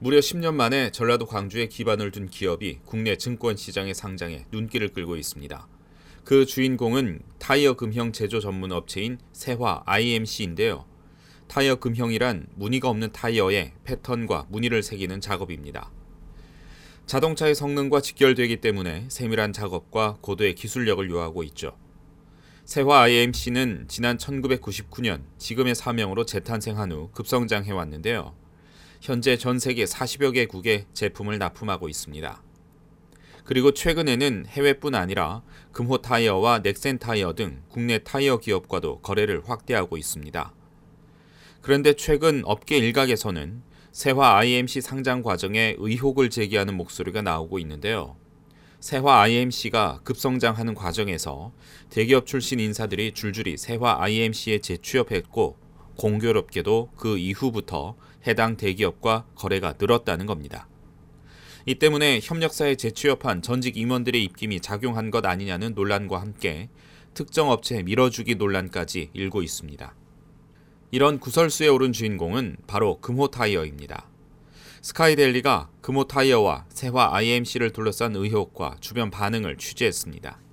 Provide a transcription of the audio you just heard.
무려 10년 만에 전라도 광주에 기반을 둔 기업이 국내 증권시장에 상장해 눈길을 끌고 있습니다. 그 주인공은 타이어 금형 제조 전문 업체인 세화 IMC인데요. 타이어 금형이란 무늬가 없는 타이어에 패턴과 무늬를 새기는 작업입니다. 자동차의 성능과 직결되기 때문에 세밀한 작업과 고도의 기술력을 요하고 있죠. 세화 IMC는 지난 1999년 지금의 사명으로 재탄생한 후 급성장해 왔는데요. 현재 전 세계 40여 개국에 제품을 납품하고 있습니다. 그리고 최근에는 해외뿐 아니라 금호 타이어와 넥센 타이어 등 국내 타이어 기업과도 거래를 확대하고 있습니다. 그런데 최근 업계 일각에서는 세화 IMC 상장 과정에 의혹을 제기하는 목소리가 나오고 있는데요. 세화 IMC가 급성장하는 과정에서 대기업 출신 인사들이 줄줄이 세화 IMC에 재취업했고 공교롭게도 그 이후부터 해당 대기업과 거래가 늘었다는 겁니다. 이 때문에 협력사에 재취업한 전직 임원들의 입김이 작용한 것 아니냐는 논란과 함께 특정 업체 밀어주기 논란까지 일고 있습니다. 이런 구설수에 오른 주인공은 바로 금호 타이어입니다. 스카이데일리가 금호 타이어와 세화 IMC를 둘러싼 의혹과 주변 반응을 취재했습니다.